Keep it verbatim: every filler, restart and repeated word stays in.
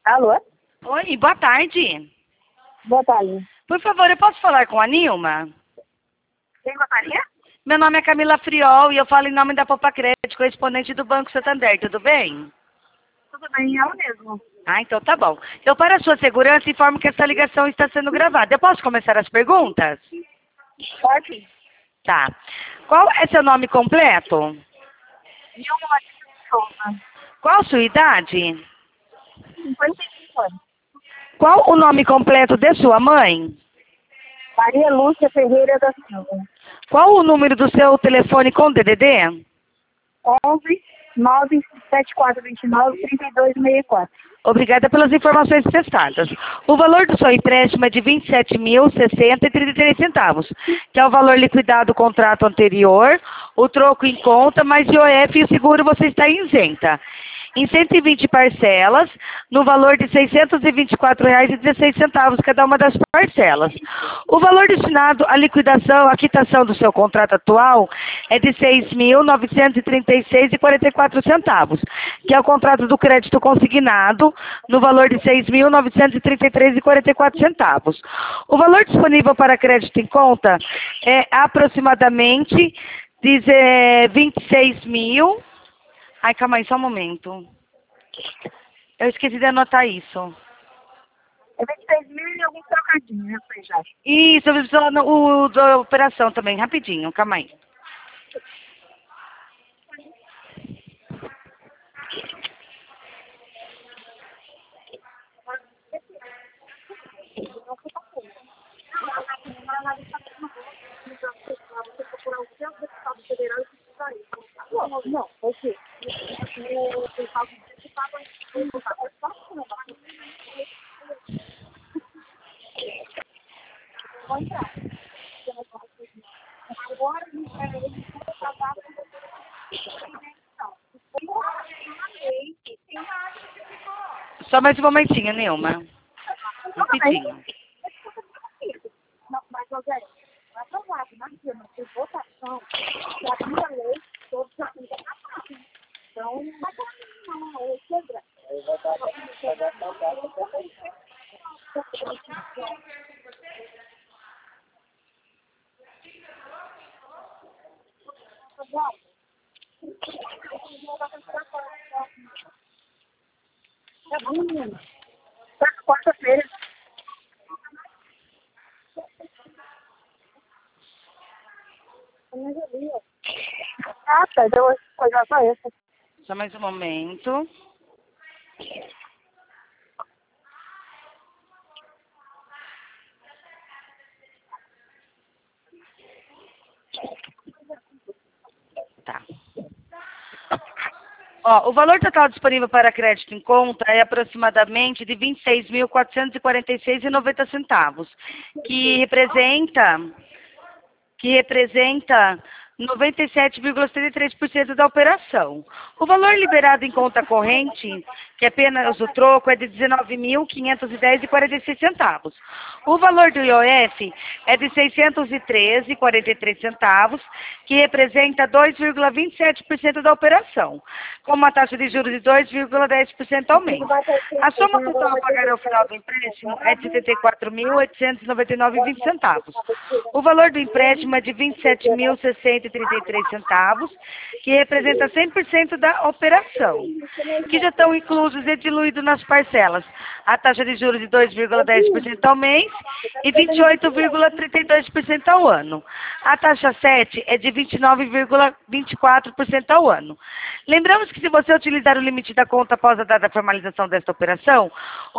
Alô? Oi, boa tarde. Boa tarde. Por favor, eu posso falar com a Nilma? Quem gostaria? Meu nome é Camila Friol e eu falo em nome da Popa Crédito, correspondente do Banco Santander, tudo bem? Tudo bem, é o mesmo. Ah, então tá bom. Eu, para a sua segurança, informo que essa ligação está sendo gravada. Eu posso começar as perguntas? Pode? Tá. Qual é seu nome completo? Nilma Batista de Souza. Qual a sua idade? cinquenta e cinco anos. Qual o nome completo de sua mãe? Maria Lúcia Ferreira da Silva. Qual o número do seu telefone com D D D? onze nove sete quatro dois nove três dois seis quatro. Obrigada pelas informações prestadas. O valor do seu empréstimo é de vinte e sete mil e sessenta e trinta e três centavos, que é o valor liquidado do contrato anterior, o troco em conta, mas o I O F e o seguro você está isenta. Em cento e vinte parcelas, no valor de seiscentos e vinte e quatro reais e dezesseis centavos cada uma das parcelas. O valor destinado à liquidação, à quitação do seu contrato atual é de seis mil novecentos e trinta e seis reais e quarenta e quatro centavos, que é o contrato do crédito consignado, no valor de seis mil novecentos e trinta e três reais e quarenta e quatro centavos. O valor disponível para crédito em conta é aproximadamente de vinte e seis mil. Ai, calma aí, só um momento. Eu esqueci de anotar isso. É vinte e seis mil e alguns trocadinhos, né, foi já? Isso, eu preciso falar no- o da operação também, rapidinho, calma aí. Não, não, foi que agora eles vão acabar com Só mais um momentinho, Nilma. Rapidinho. Não, mas, Rogério, vai aprovado na firma por votação, já tinha lei, todos já têm que acabar. Então, não vai ter não, é quebra. Tá bom, menino. Tá quarta-feira. Ah, tá, deu coisa só essa. Só mais um momento. Tá. Ó, o valor total disponível para crédito em conta é aproximadamente de vinte e seis mil quatrocentos e quarenta e seis reais e noventa centavos, que representa que representa noventa e sete vírgula setenta e três por cento da operação. O valor liberado em conta corrente, que é apenas o troco, é de dezenove mil quinhentos e dez reais e quarenta e seis centavos. O valor do I O F é de seiscentos e treze reais e quarenta e três centavos, que representa dois vírgula vinte e sete por cento da operação, com uma taxa de juros de dois vírgula dez por cento ao mês. A soma total a pagar ao final do empréstimo é de setenta e quatro mil oitocentos e noventa e nove reais e vinte centavos. O valor do empréstimo é de vinte e sete mil sessenta e trinta e três centavos, que representa cem por cento da operação, que já estão inclusos e diluídos nas parcelas. A taxa de juros de dois vírgula dez por cento ao mês e vinte e oito vírgula trinta e dois por cento ao ano. A taxa sete é de vinte e nove vírgula vinte e quatro por cento ao ano. Lembramos que se você utilizar o limite da conta após a data da formalização desta operação,